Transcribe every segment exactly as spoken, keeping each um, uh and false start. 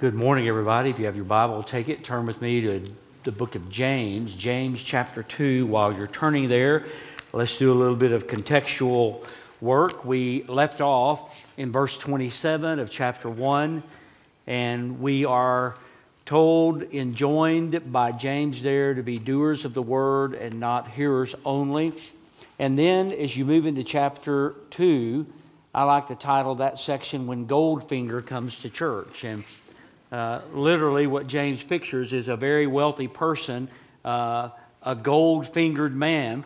Good morning, everybody. If you have your Bible, take it. Turn with me to the book of James, James chapter two. While you're turning there, let's do a little bit of contextual work. We left off in verse twenty-seven of chapter one, and we are told, enjoined by James there, to be doers of the word and not hearers only. And then as you move into chapter two, I like to title that section, When Goldfinger Comes to Church. And Uh, literally what James pictures is a very wealthy person, uh, a gold-fingered man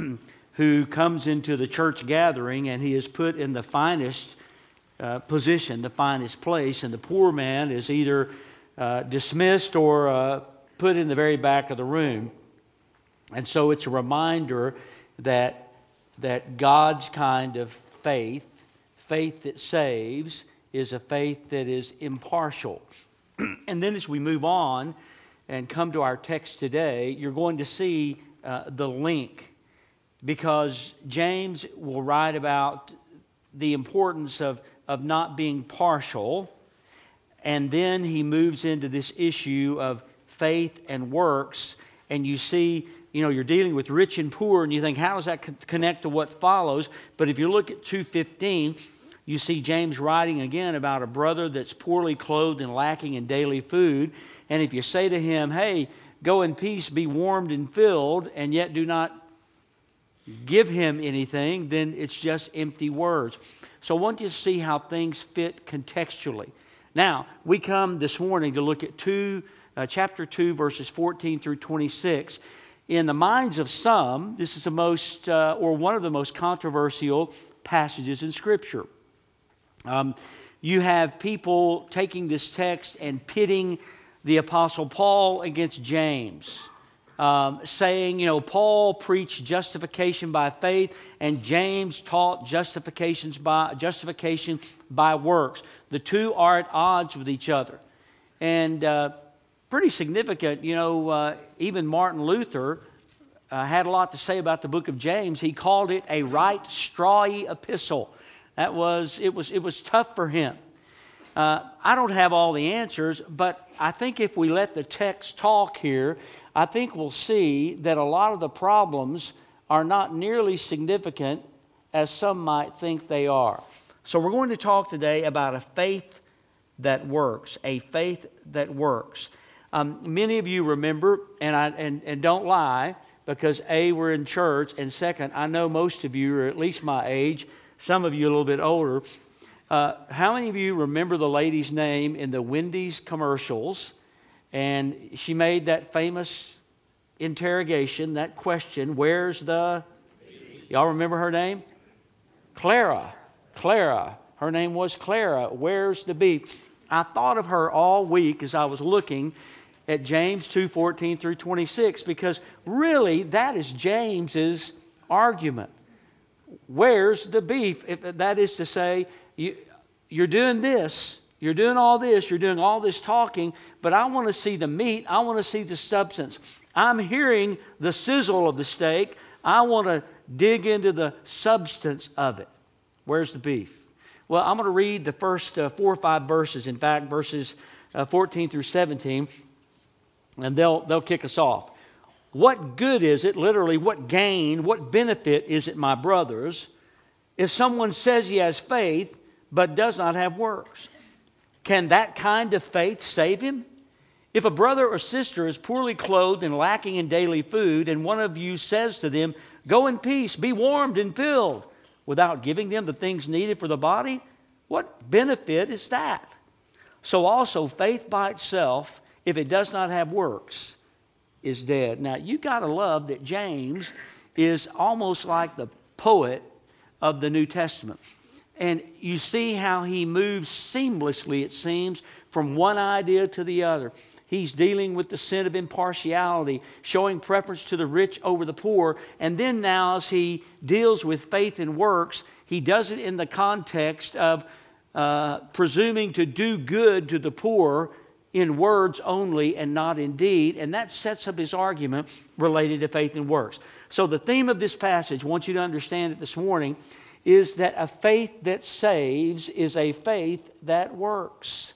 who comes into the church gathering, and he is put in the finest uh, position, the finest place, and the poor man is either uh, dismissed or uh, put in the very back of the room. And so it's a reminder that that God's kind of faith, faith that saves, is a faith that is impartial. And then as we move on and come to our text today, you're going to see uh, the link, because James will write about the importance of, of not being partial, and then he moves into this issue of faith and works, and you see, you know, you're dealing with rich and poor, and you think, how does that con- connect to what follows? But if you look at two fifteen, you see James writing again about a brother that's poorly clothed and lacking in daily food. And if you say to him, hey, go in peace, be warmed and filled, and yet do not give him anything, then it's just empty words. So I want you to see how things fit contextually. Now, we come this morning to look at two, uh, chapter two, verses fourteen through twenty-six. In the minds of some, this is the most, uh, or one of the most controversial passages in Scripture. Um, you have people taking this text and pitting the Apostle Paul against James, um, saying, you know, Paul preached justification by faith, and James taught justifications by justification by works. The two are at odds with each other, and uh, pretty significant. You know, uh, even Martin Luther uh, had a lot to say about the book of James. He called it a right strawy epistle. That was, it was, it was tough for him. Uh, I don't have all the answers, but I think if we let the text talk here, I think we'll see that a lot of the problems are not nearly significant as some might think they are. So we're going to talk today about a faith that works, a faith that works. Um, many of you remember, and I and, and don't lie, because A, we're in church, and second, I know most of you are at least my age. Some of you a little bit older. Uh, how many of you remember the lady's name in the Wendy's commercials? And she made that famous interrogation, that question, where's the... Y'all remember her name? Clara. Clara. Her name was Clara. Where's the beef? I thought of her all week as I was looking at James two fourteen through twenty-six, because really that is James's argument. Where's the beef? If that is to say, you, you're doing this, you're doing all this, you're doing all this talking, but I want to see the meat, I want to see the substance. I'm hearing the sizzle of the steak, I want to dig into the substance of it. Where's the beef? Well, I'm going to read the first uh, four or five verses, in fact, verses uh, fourteen through seventeen, and they'll, they'll kick us off. What good is it, literally, what gain, what benefit is it, my brothers, if someone says he has faith but does not have works? Can that kind of faith save him? If a brother or sister is poorly clothed and lacking in daily food, and one of you says to them, go in peace, be warmed and filled, without giving them the things needed for the body, what benefit is that? So also faith by itself, if it does not have works, is dead. Now, you got to love that James is almost like the poet of the New Testament. And you see how he moves seamlessly, it seems, from one idea to the other. He's dealing with the sin of impartiality, showing preference to the rich over the poor. And then now as he deals with faith and works, he does it in the context of uh, presuming to do good to the poor in words only and not in deed, and that sets up his argument related to faith and works. So the theme of this passage, I want you to understand it this morning, is that a faith that saves is a faith that works.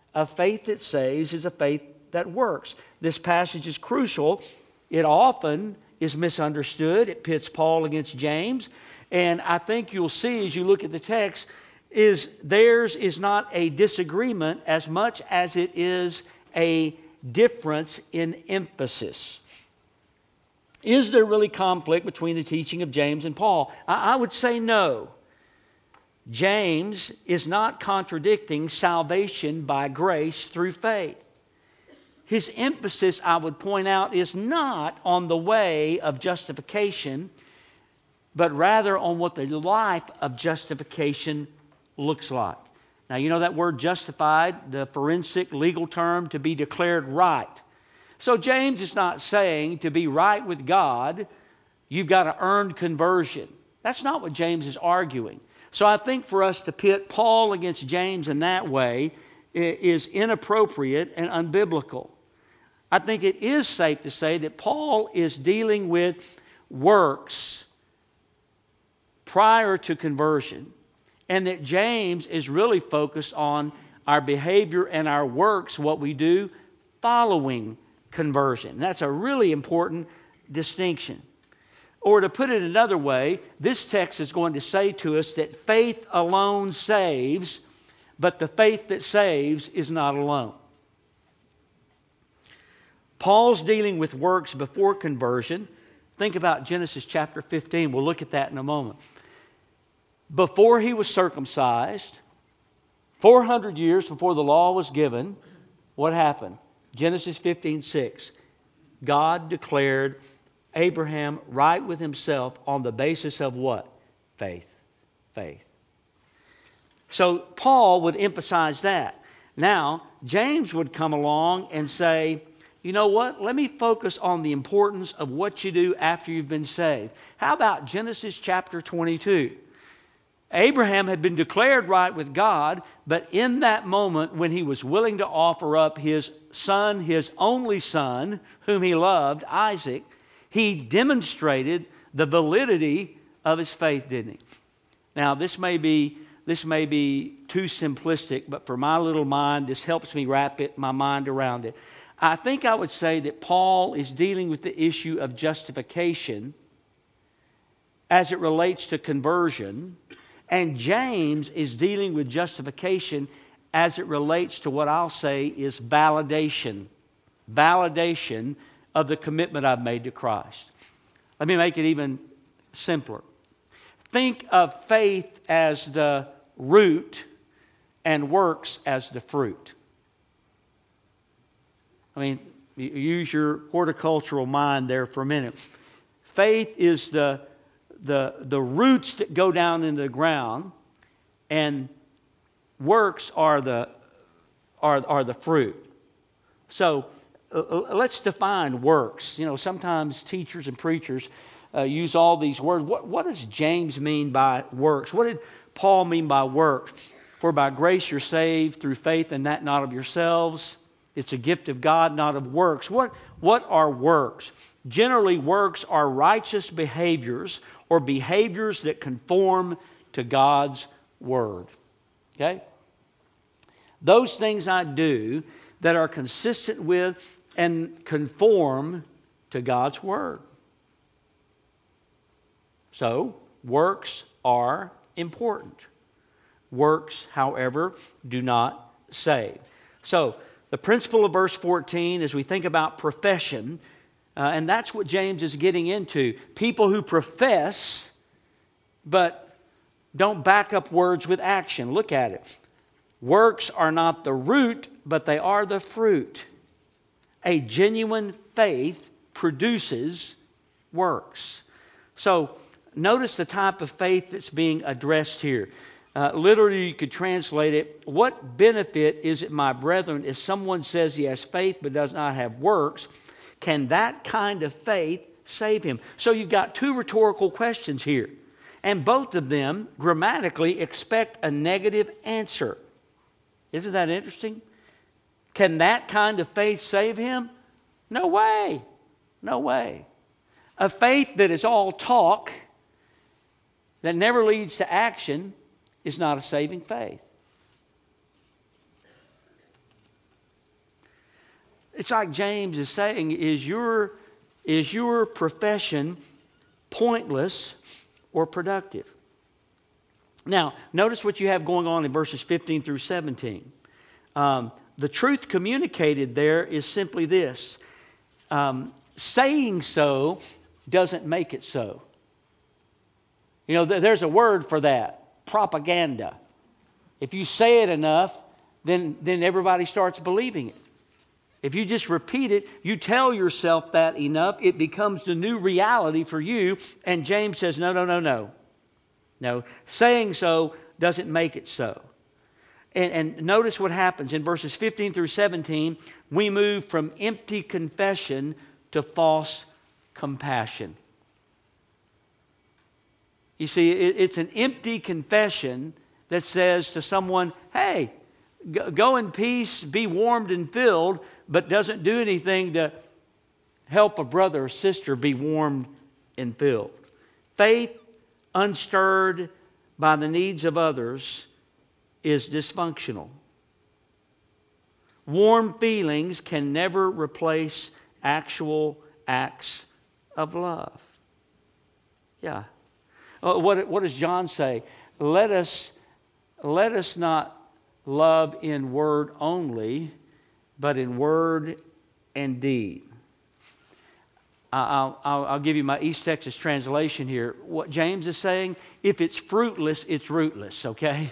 A faith that saves is a faith that works. This passage is crucial. It often is misunderstood. It pits Paul against James. And I think you'll see as you look at the text, is theirs is not a disagreement as much as it is a difference in emphasis. Is there really conflict between the teaching of James and Paul? I, I would say no. James is not contradicting salvation by grace through faith. His emphasis, I would point out, is not on the way of justification, but rather on what the life of justification looks like. Now, you know that word justified, the forensic legal term, to be declared right. So James is not saying to be right with God, you've got to earn conversion. That's not what James is arguing. So I think for us to pit Paul against James in that way is inappropriate and unbiblical. I think it is safe to say that Paul is dealing with works prior to conversion, and that James is really focused on our behavior and our works, what we do following conversion. That's a really important distinction. Or to put it another way, this text is going to say to us that faith alone saves, but the faith that saves is not alone. Paul's dealing with works before conversion. Think about Genesis chapter fifteen. We'll look at that in a moment. Before he was circumcised, four hundred years before the law was given, what happened? Genesis fifteen six. God declared Abraham right with himself on the basis of what? Faith. Faith. So Paul would emphasize that. Now, James would come along and say, you know what? Let me focus on the importance of what you do after you've been saved. How about Genesis chapter twenty-two? Abraham had been declared right with God, but in that moment when he was willing to offer up his son, his only son, whom he loved, Isaac, he demonstrated the validity of his faith, didn't he? Now, this may be, this may be too simplistic, but for my little mind, this helps me wrap it, my mind around it. I think I would say that Paul is dealing with the issue of justification as it relates to conversion, and James is dealing with justification as it relates to what I'll say is validation. Validation of the commitment I've made to Christ. Let me make it even simpler. Think of faith as the root and works as the fruit. I mean, use your horticultural mind there for a minute. Faith is the, the, the roots that go down into the ground, and works are the, are, are the fruit. So uh, let's define works. You know, sometimes teachers and preachers uh, use all these words. What, what does James mean by works? What did Paul mean by works? For by grace you're saved through faith, and that not of yourselves. It's a gift of God, not of works. What, what are works? Generally, works are righteous behaviors or behaviors that conform to God's Word. Okay? Those things I do that are consistent with and conform to God's Word. So, works are important. Works, however, do not save. So, the principle of verse fourteen, as we think about profession, uh, and that's what James is getting into. People who profess, but don't back up words with action. Look at it. Works are not the root, but they are the fruit. A genuine faith produces works. So, notice the type of faith that's being addressed here. Uh, literally, you could translate it, what benefit is it, my brethren, if someone says he has faith but does not have works? Can that kind of faith save him? So you've got two rhetorical questions here. And both of them grammatically expect a negative answer. Isn't that interesting? Can that kind of faith save him? No way. No way. A faith that is all talk, that never leads to action, is not a saving faith. it's like James is saying, is your, is your profession pointless or productive? Now, notice what you have going on in verses fifteen through seventeen. Um, the truth communicated there is simply this. Um, saying so doesn't make it so. You know, th- there's a word for that, propaganda. If you say it enough, then, then everybody starts believing it. If you just repeat it, you tell yourself that enough, it becomes the new reality for you. And James says, no, no, no, no. No, saying so doesn't make it so. And, and notice what happens in verses fifteen through seventeen. We move from empty confession to false compassion. You see, it, it's an empty confession that says to someone, hey, go in peace, be warmed and filled, but doesn't do anything to help a brother or sister be warmed and filled. Faith unstirred by the needs of others is dysfunctional. Warm feelings can never replace actual acts of love. Yeah. What, what does John say? Let us, let us not love in word only, but in word and deed. I'll, I'll, I'll give you my East Texas translation here. What James is saying, if it's fruitless, it's rootless, okay?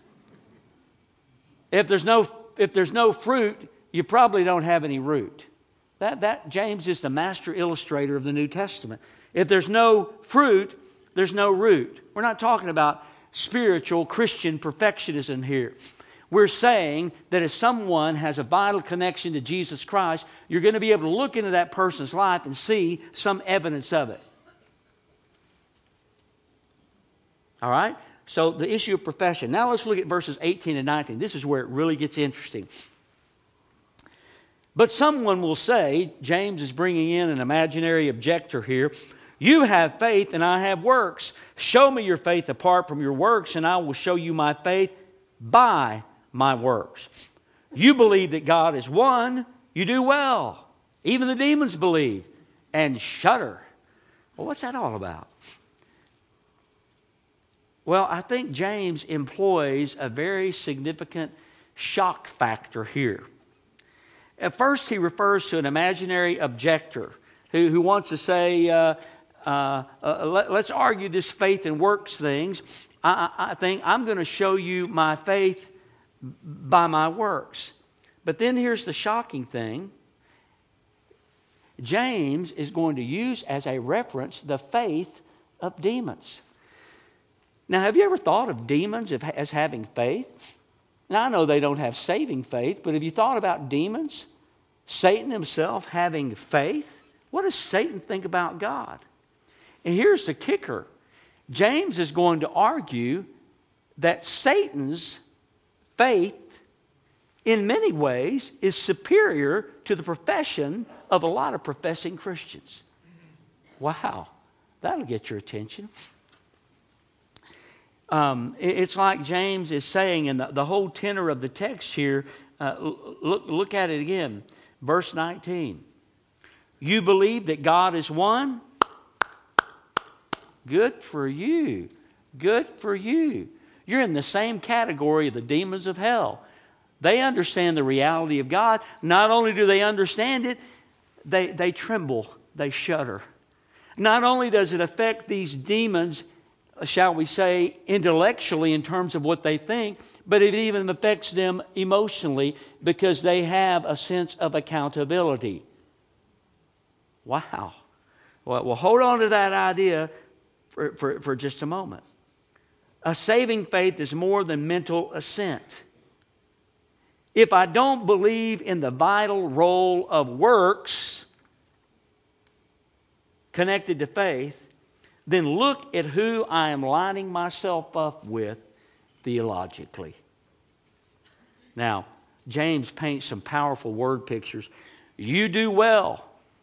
If there's no, if there's no fruit, you probably don't have any root. That, that James is the master illustrator of the New Testament. If there's no fruit, there's no root. We're not talking about spiritual Christian perfectionism here. We're saying that if someone has a vital connection to Jesus Christ, you're going to be able to look into that person's life and see some evidence of it. All right? So the issue of profession. Now let's look at verses eighteen and nineteen. This is where it really gets interesting. But someone will say, James is bringing in an imaginary objector here, you have faith and I have works. Show me your faith apart from your works and I will show you my faith by my works. You believe that God is one, you do well. Even the demons believe and shudder. Well, what's that all about? Well, I think James employs a very significant shock factor here. At first, he refers to an imaginary objector who, who wants to say, uh, uh, uh, let, let's argue this faith and works things. I, I think I'm going to show you my faith by my works. But then here's the shocking thing. James is going to use as a reference the faith of demons. Now, have you ever thought of demons as having faith? Now, I know they don't have saving faith, but have you thought about demons, Satan himself having faith? What does Satan think about God? And here's the kicker. James is going to argue that Satan's faith, in many ways, is superior to the profession of a lot of professing Christians. Wow, that'll get your attention. Um, it's like James is saying, and the, the whole tenor of the text here, uh, look, look at it again. Verse nineteen. You believe that God is one? Good for you. Good for you. You're in the same category of the demons of hell. They understand the reality of God. Not only do they understand it, they, they tremble, they shudder. Not only does it affect these demons, shall we say, intellectually in terms of what they think, but it even affects them emotionally because they have a sense of accountability. Wow. Well, well hold on to that idea for, for, for just a moment. A saving faith is more than mental assent. If I don't believe in the vital role of works connected to faith, then look at who I am lining myself up with theologically. Now, James paints some powerful word pictures. You do well.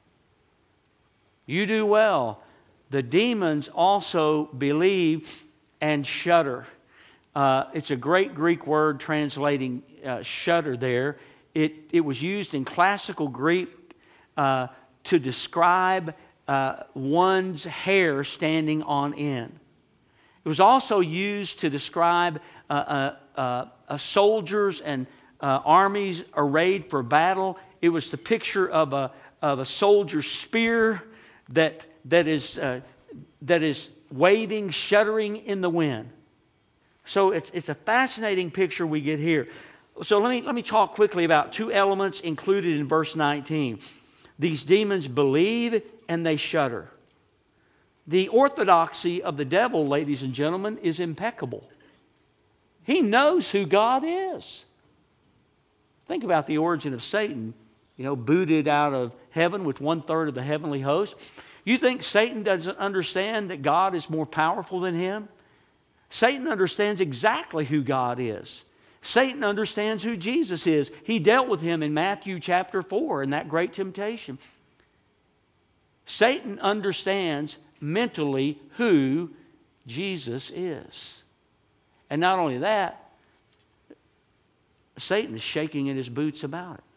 You do well. The demons also believe and shudder. Uh, it's a great Greek word translating uh, shudder there. it, it was used in classical Greek uh, to describe uh, one's hair standing on end. It was also used to describe uh, uh, uh, uh, soldiers and uh, armies arrayed for battle. It was the picture of a, of a soldier's spear that, that, is, uh, that is waving, shuddering in the wind. So it's, it's a fascinating picture we get here. So let me, let me talk quickly about two elements included in verse nineteen. These demons believe and they shudder. The orthodoxy of the devil, ladies and gentlemen, is impeccable. He knows who God is. Think about the origin of Satan, you know, booted out of heaven with one third of the heavenly host. You think Satan doesn't understand that God is more powerful than him? Satan understands exactly who God is. Satan understands who Jesus is. He dealt with him in Matthew chapter four in that great temptation. Satan understands mentally who Jesus is. And not only that, Satan is shaking in his boots about it.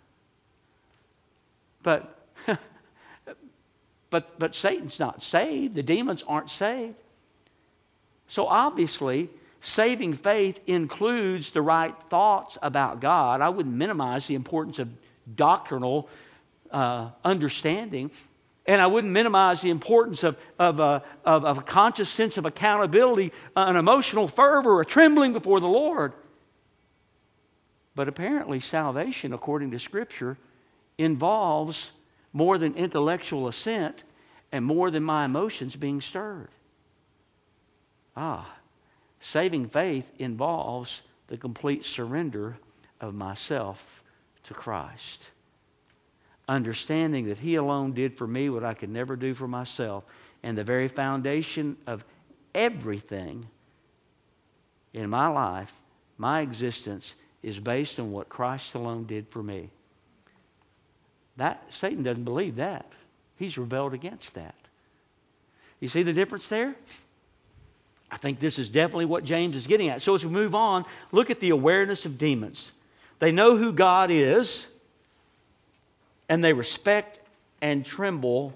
But, but, but Satan's not saved. The demons aren't saved. So obviously, saving faith includes the right thoughts about God. I wouldn't minimize the importance of doctrinal uh, understanding. And I wouldn't minimize the importance of, of, a, of, of a conscious sense of accountability, uh, an emotional fervor, a trembling before the Lord. But apparently salvation, according to Scripture, involves more than intellectual assent and more than my emotions being stirred. Ah, saving faith involves the complete surrender of myself to Christ. Understanding that He alone did for me what I could never do for myself. And the very foundation of everything in my life, my existence, is based on what Christ alone did for me. That Satan doesn't believe that. He's rebelled against that. You see the difference there? I think this is definitely what James is getting at. So as we move on, look at the awareness of demons. They know who God is, and they respect and tremble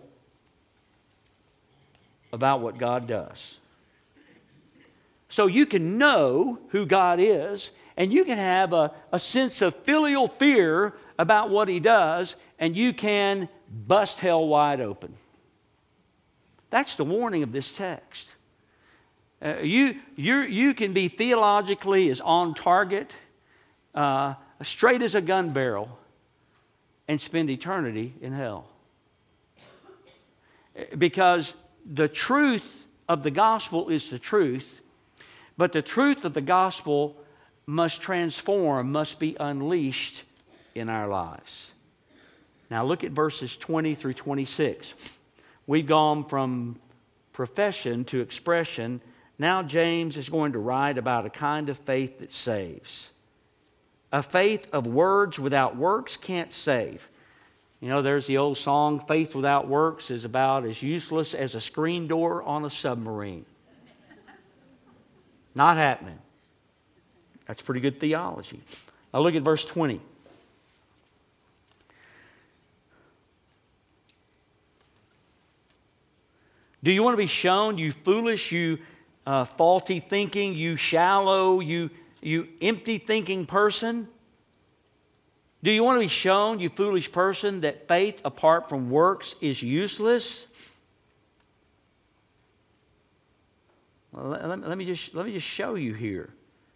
about what God does. So you can know who God is, and you can have a, a sense of filial fear about what He does, and you can bust hell wide open. That's the warning of this text. Uh, you, you you can be theologically as on target, uh, straight as a gun barrel, and spend eternity in hell. Because the truth of the gospel is the truth, but the truth of the gospel must transform, must be unleashed in our lives. Now look at verses twenty through twenty-six. We've gone from profession to expression. Now James is going to write about a kind of faith that saves. A faith of words without works can't save. You know, there's the old song, faith without works is about as useless as a screen door on a submarine. Not happening. That's pretty good theology. Now look at verse twenty. Do you want to be shown, you foolish, you uh, faulty thinking, you shallow, you, you empty thinking person? Do you want to be shown, you foolish person, that faith apart from works is useless? Well, let, let, me just, let me just show you here.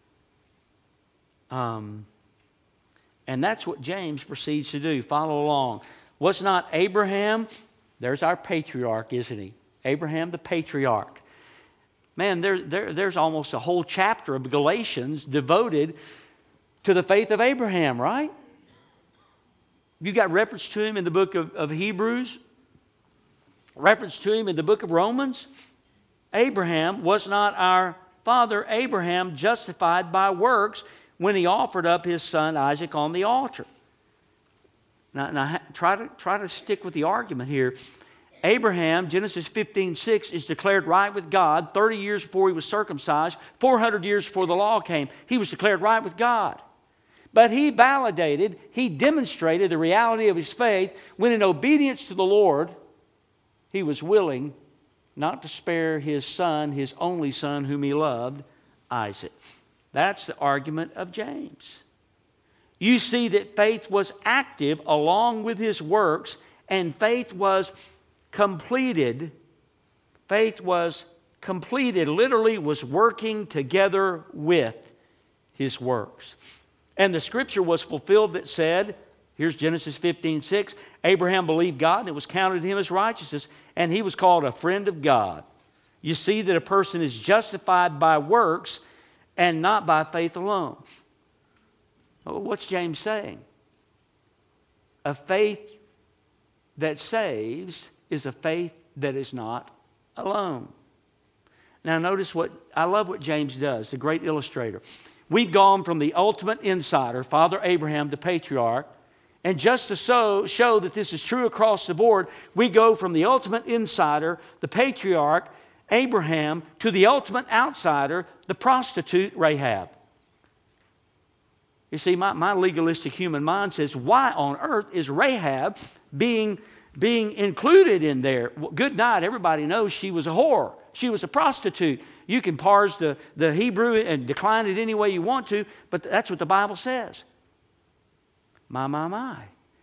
Um, and that's what James proceeds to do. Follow along. Was not Abraham, there's our patriarch, isn't he? Abraham the patriarch. Man, there, there, there's almost a whole chapter of Galatians devoted to the faith of Abraham, right? You got reference to him in the book of, of Hebrews, reference to him in the book of Romans. Abraham, was not our father Abraham justified by works when he offered up his son Isaac on the altar? Now, now try to try to stick with the argument here. Abraham, Genesis fifteen six, is declared right with God thirty years before he was circumcised, four hundred years before the law came. He was declared right with God. But he validated, he demonstrated the reality of his faith when in obedience to the Lord, he was willing not to spare his son, his only son whom he loved, Isaac. That's the argument of James. You see that faith was active along with his works, and faith was completed. Faith was completed, literally was working together with his works. And the scripture was fulfilled that said, here's Genesis fifteen six, Abraham believed God and it was counted to him as righteousness, and he was called a friend of God. You see that a person is justified by works and not by faith alone. Well, what's James saying? A faith that saves is a faith that is not alone. Now notice what, I love what James does, the great illustrator. We've gone from the ultimate insider, Father Abraham, to patriarch. And just to so, show that this is true across the board, we go from the ultimate insider, the patriarch, Abraham, to the ultimate outsider, the prostitute, Rahab. You see, my, my legalistic human mind says, why on earth is Rahab being, being included in there? Well, good night, everybody knows she was a whore. She was a prostitute. You can parse the, the Hebrew and decline it any way you want to, but that's what the Bible says. My, my, my.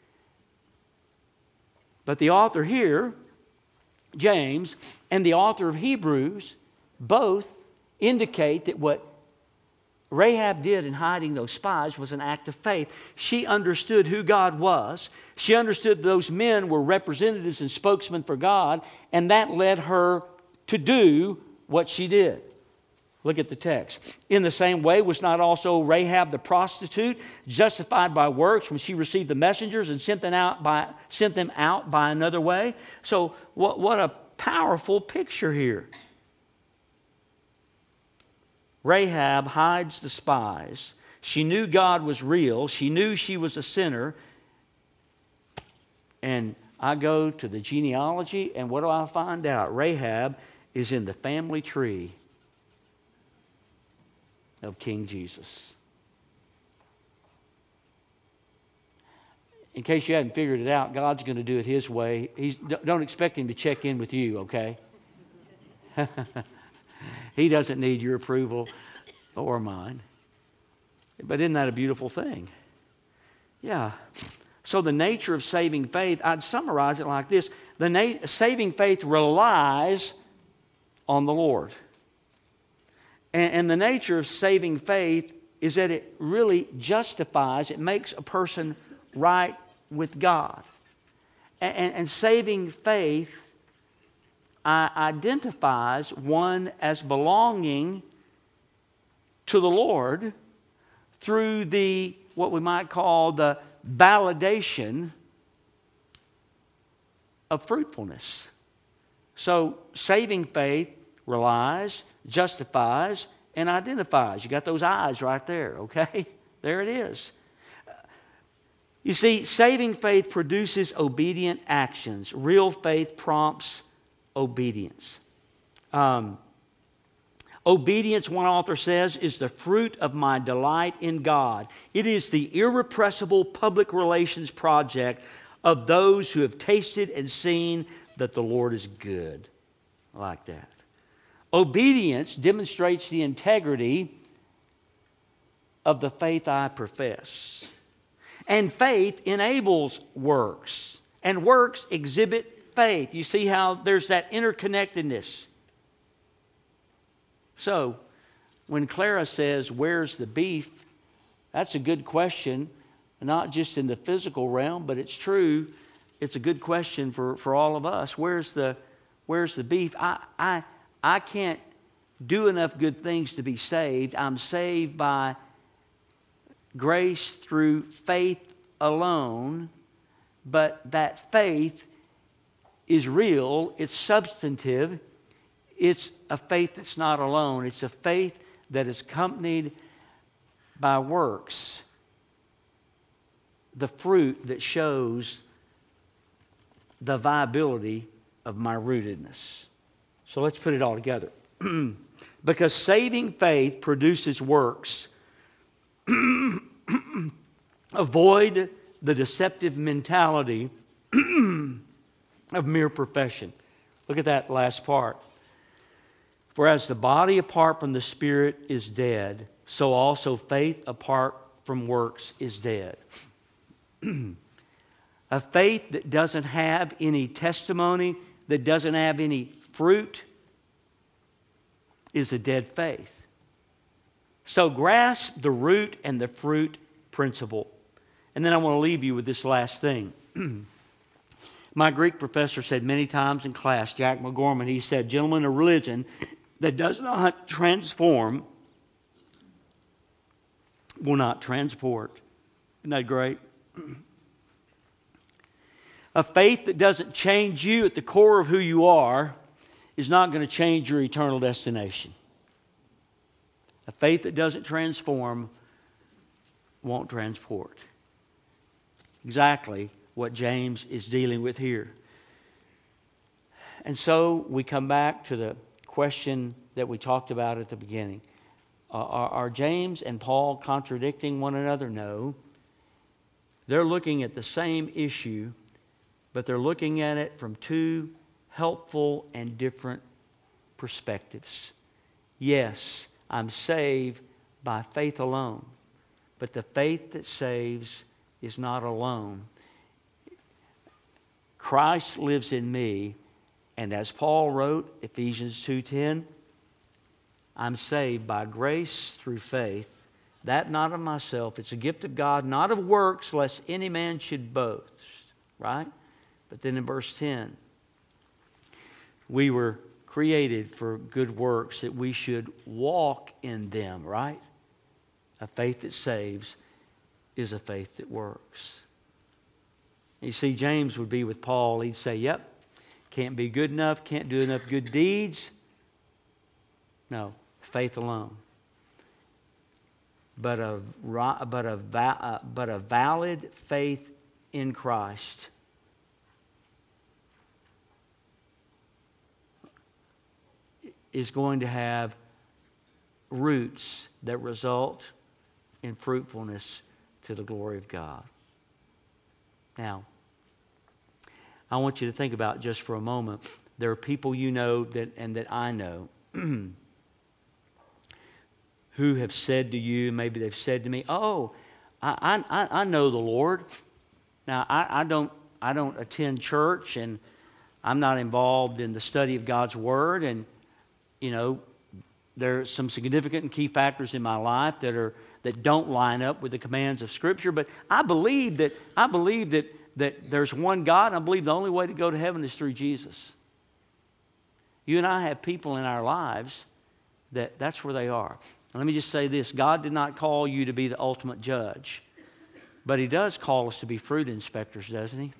But the author here, James, and the author of Hebrews, both indicate that what Rahab did in hiding those spies was an act of faith. She understood who God was. She understood those men were representatives and spokesmen for God, and that led her to do what she did. Look at the text. In the same way, was not also Rahab the prostitute justified by works when she received the messengers and sent them out by, sent them out by another way? So what, what a powerful picture here. Rahab hides the spies. She knew God was real. She knew she was a sinner. And I go to the genealogy, and what do I find out? Rahab is in the family tree of King Jesus. In case you hadn't figured it out, God's going to do it His way. He's, don't expect Him to check in with you, okay? He doesn't need your approval or mine. But isn't that a beautiful thing? Yeah. So the nature of saving faith, I'd summarize it like this. The na- saving faith relies on the Lord. And, and the nature of saving faith is that it really justifies, it makes a person right with God. And, and, and saving faith uh, identifies one as belonging to the Lord through the, what we might call the validation of fruitfulness. So saving faith relies, justifies, and identifies. You got those eyes right there, okay? There it is. You see, saving faith produces obedient actions. Real faith prompts obedience. Um, obedience, one author says, is the fruit of my delight in God. It is the irrepressible public relations project of those who have tasted and seen that the Lord is good. I like that. Obedience demonstrates the integrity of the faith I profess. And faith enables works. And works exhibit faith. You see how there's that interconnectedness. So, when Clara says, where's the beef? That's a good question. Not just in the physical realm, but it's true. It's a good question for, for all of us. Where's the, where's the beef? I, I, I can't do enough good things to be saved. I'm saved by grace through faith alone, but that faith is real, it's substantive, it's a faith that's not alone. It's a faith that is accompanied by works, the fruit that shows the viability of my rootedness. So let's put it all together. Because saving faith produces works. Avoid the deceptive mentality of mere profession. Look at that last part. For as the body apart from the Spirit is dead, so also faith apart from works is dead. A faith that doesn't have any testimony, that doesn't have any fruit, is a dead faith. So grasp the root and the fruit principle. And then I want to leave you with this last thing. My Greek professor said many times in class, Jack McGorman, he said, gentlemen, a religion that does not transform will not transport. Isn't that great? A faith that doesn't change you at the core of who you are is not going to change your eternal destination. A faith that doesn't transform won't transport. Exactly what James is dealing with here. And so we come back to the question that we talked about at the beginning. Uh, are, are James and Paul contradicting one another? No. They're looking at the same issue, but they're looking at it from two helpful and different perspectives. Yes, I'm saved by faith alone, but the faith that saves is not alone. Christ lives in me, and as Paul wrote, Ephesians two ten, I'm saved by grace through faith, that not of myself. It's a gift of God, not of works, lest any man should boast. Right? But then in verse ten, we were created for good works, that we should walk in them, right? A faith that saves is a faith that works. You see, James would be with Paul. He'd say, yep, can't be good enough, can't do enough good deeds. No, faith alone. But a, but a, but a valid faith in Christ is going to have roots that result in fruitfulness to the glory of God. Now, I want you to think about just for a moment, there are people you know that and that I know who have said to you, maybe they've said to me, oh, I, I, I know the Lord. Now, I, I don't I don't attend church, and I'm not involved in the study of God's Word, and, you know, there are some significant and key factors in my life that are that don't line up with the commands of Scripture, but I believe that I believe that that there's one God, and I believe the only way to go to heaven is through Jesus. You and I have people in our lives that that's where they are. And let me just say this. God did not call you to be the ultimate judge, but He does call us to be fruit inspectors, doesn't He?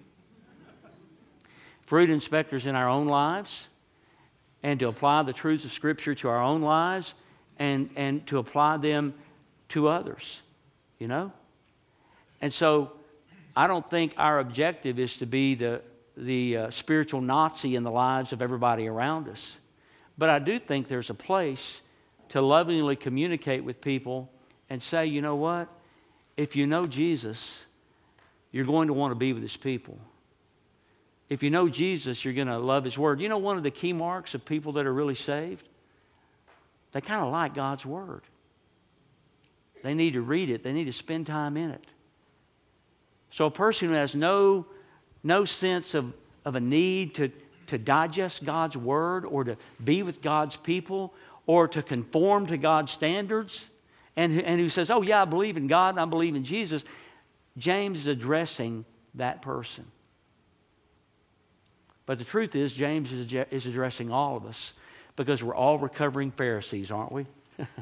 Fruit inspectors in our own lives, and to apply the truths of Scripture to our own lives, and, and to apply them to others, you know? And so I don't think our objective is to be the, the uh, spiritual Nazi in the lives of everybody around us. But I do think there's a place to lovingly communicate with people and say, you know what? If you know Jesus, you're going to want to be with His people. If you know Jesus, you're going to love His Word. You know one of the key marks of people that are really saved? They kind of like God's Word. They need to read it. They need to spend time in it. So a person who has no, no sense of, of a need to, to digest God's Word or to be with God's people or to conform to God's standards, and, and who says, oh yeah, I believe in God and I believe in Jesus, James is addressing that person. But the truth is, James is, is addressing all of us because we're all recovering Pharisees, aren't we?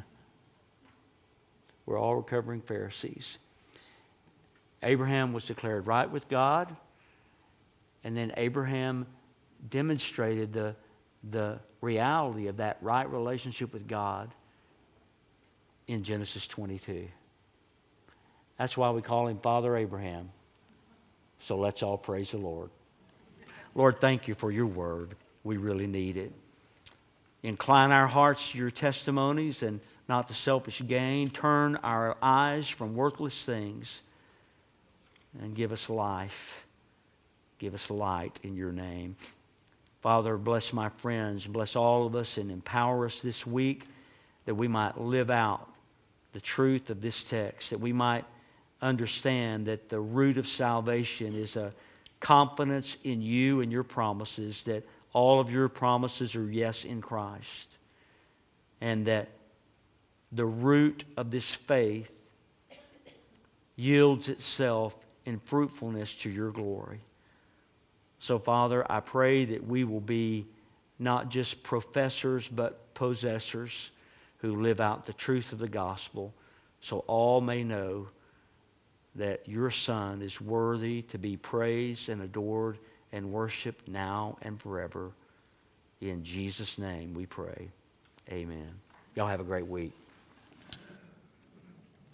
We're all recovering Pharisees. Abraham was declared right with God, and then Abraham demonstrated the, the reality of that right relationship with God in Genesis twenty-two. That's why we call him Father Abraham. So let's all praise the Lord. Lord, thank you for your word. We really need it. Incline our hearts to your testimonies and not to selfish gain. Turn our eyes from worthless things and give us life. Give us light in your name. Father, bless my friends, bless all of us, and empower us this week that we might live out the truth of this text, that we might understand that the root of salvation is a confidence in you and your promises, that all of your promises are yes in Christ, and that the root of this faith yields itself in fruitfulness to your glory. So, Father, I pray that we will be not just professors, but possessors who live out the truth of the gospel, so all may know that your Son is worthy to be praised and adored and worshiped now and forever. In Jesus' name we pray. Amen. Y'all have a great week.